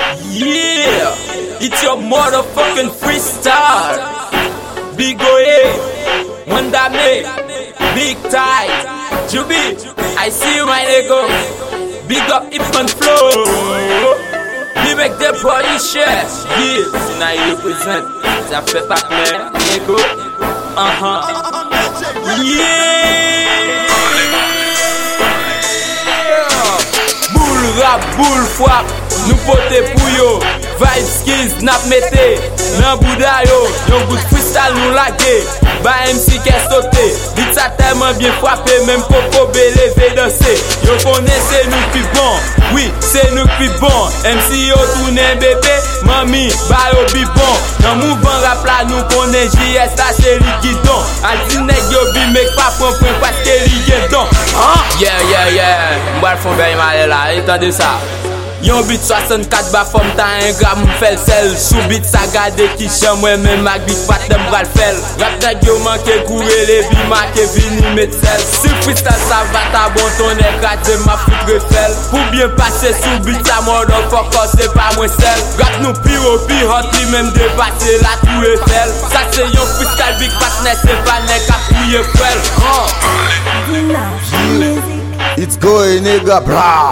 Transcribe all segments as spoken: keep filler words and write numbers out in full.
Yeah, it's your motherfucking freestyle. Big O, Mondame, Big Tie, Jubi, I see you my nigga. Big up Ipman Flow. We make the body share. Yeah, now you represent. Ça fait pas mal, nigga. Uh-huh. Yeah. Boule rap, boule frappe. Nous pote pour yo. Vibe skills, nap mette. Nan bouda yo. Yon bout freestyle nous lagué. Ba M C qu'est sauté. Dit ça tellement bien frappé. Même Popo Bélé veut danser. Yo connaît c'est nous qui bon. Oui, c'est nous qui bon. M C yo tourne bébé. Mami, ba yo bi bon. Nan mouvement rap là nous connaît J S la c'est li guidon. A di nèg yo bi mek pa pon point parce que li gen don. Hein? Yeah, yeah, yeah. M'bal fon ben mal là. Entendez ça. Yon bit soixante-quatre ba fom ta un gram m'fel sel. Sou bit sa gade ki chan mwen men mag bit pat dem bral fel. Rap nèg yo manke koure le bi marke vini met sel. Si freestyle sa va ta bon ton écrase ma foutre fel. Pour bien passer sou bit sa motherfucker c'est pas moins sel. Rap nous pire pi hot li même dépasser la tour Eiffel. Ça c'est yon freestyle big partner c'est pas nèg a pouye frel. It's going nigga bra.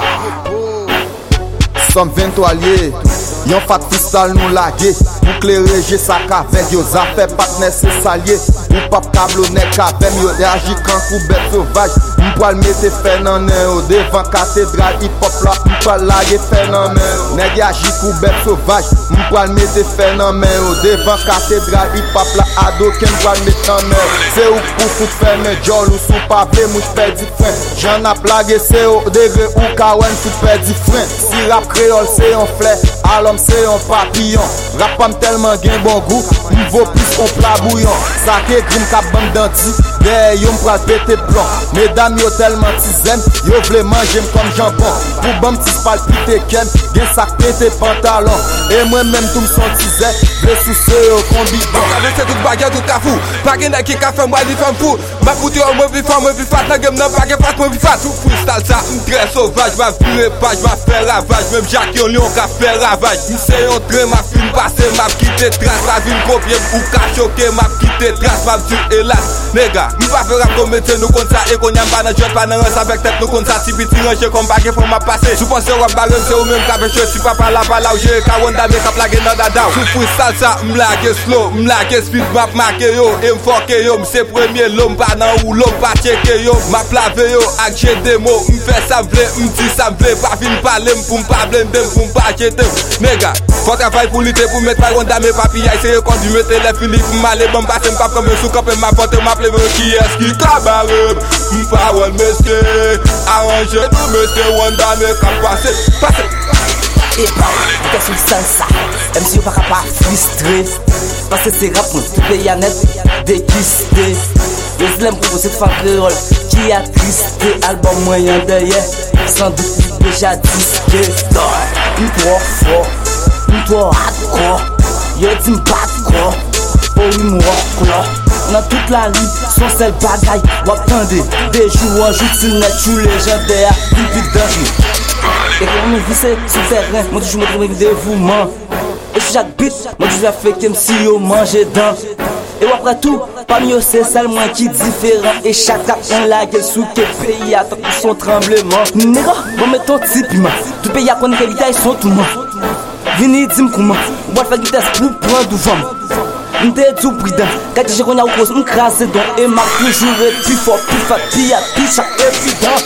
Som vingt-trois liés, yon fat freestyle nous lagué. Pour clairer sa caverne, yo zafè partner c'est salier. Ou pap kablonnet kavem, yo réagit quand coup bête sauvage. M'poil mette fè nan nen yo, devant cathédrale hip hop là, m'poil lagué fè nan men yo. Nèg agit coup bête sauvage, m'poil mette fè nan men yo, devant cathédrale hip hop là, ado ken m'poil mette nan men yo. C'est ou pour fout fè men jol ou sou pavle mouche perdi frein. J'en a plagué c'est au degré ou kawen tout perdi frein. Si rap créole c'est un fleur, à l'homme c'est un papillon. Rap am tellement gen bon goût, m'vaut plus on plat bouillon. Ça ke grim kap bande danti, derrière yo m'pral pété blanc. Mesdames yo tellement tizen, yo vle manger comme jambon. Pour bon petit palpite ken, gen sak pété pantalon. Et moi même tout m'son tizen, vle sous se yo combi bon. Avec c'est tout bagarre tout ka fou, pas gen nèg ki ka fè moi li fè fou. Ma pouti yo moi vi fè moi vi fat, nan game nan pa gen fat moi vi fat. Tout freestyle ça, m'trè sauvage, ma virer page, ma fè ravage. Même Jacques yon lion ka fè ravage. M'se yon train, ma film passé, ma quitté trace, la ville copier ou ka choqué, ma quitté trace, ma tu hélas. Nèga, m'pa fè rap comme métier nous comme ça et qu'on yam pas nan jot pas nan res avec tête nous comme ça si petit ranger comme baguette faut m'a passer. Sou pense rap baron c'est ou même ka fè si papa la pa la ou j'ai ka wanda me ka plage nan dada. Sou freestyle ça, m'lage slow, m'lage speed map marqué yo, et m'foke yo, m'se premier l'homme pas nan ou l'homme pas checké yo, m'a plave yo ak j'ai des mots, m'fait ça m'vle, m'dit ça m'vle, pas fin parler m'poum pas blender m'poum pas jeter. Nèga, faut travailler pour lutter pour mettre par onda mes papilles, essayer quand du mettre les Philippe m'aller bon passer m'pas comme sous cap et m'a porter m'a pleve qui est qui cabaret, m'pas one monsieur, arranger tout monsieur onda me cap passer, passer. Et bah, qu'est-ce que c'est ça? M C pas capable frustré. Parce que c'est rap, tout pays à net, déquisté. Les slams proposés de faire créole, qui a tristé. Album moyen derrière, sans doute déjà disqué. Une toi fort, une toi hardcore. Yo dit m'pas oh oui moi dans toute la rue, son seul bagaille. Waptande, des jours en jour, tu net, tu légendaire, plus vite danger. Et quand on vit c'est sur terrain, moi toujours me trouve dévouement. Et si chaque beat, moi toujours fait comme si yo mange dedans. Et après tout, parmi eux c'est seul moi qui différent. Et chaque rap on la gueule sous quel pays attend pour son tremblement. Nègre, bon mets ton type man. Tout pays a connaît quelle guitare ils sont tout monde. Vini dis-moi comment, on va faire guitare pour prendre du vent. M'te tout prudent, quand j'ai qu'on a au cause m'crase donc et m'a toujours être plus fort, plus fat, plus à plus chaque évident.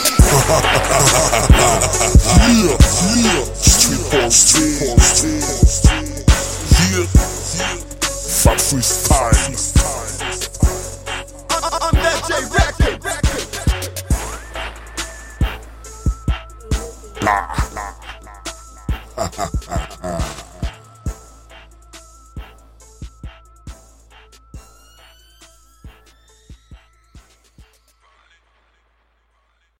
Yeah, yeah, street ball, street ball, street ball. Yeah, fat freestyle. I'm that J Record. Nah, nah, nah.